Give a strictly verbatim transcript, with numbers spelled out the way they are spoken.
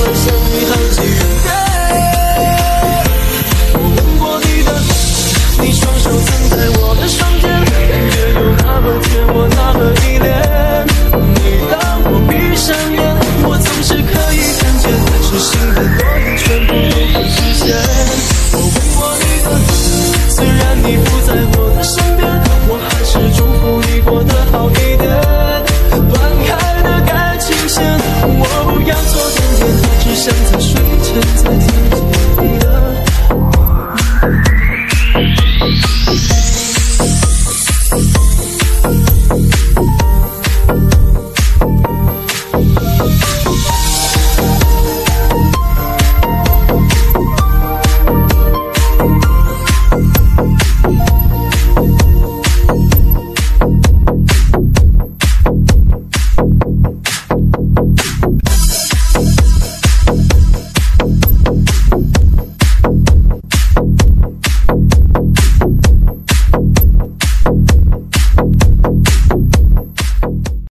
相遇好几人遍。我吻过你的，你双手曾在我的双肩，感觉有那么甜，我那么依恋。每当我闭上眼，我总是可以看见痴心的诺言全部都会实现。我吻过你的，虽然你不在我的身边。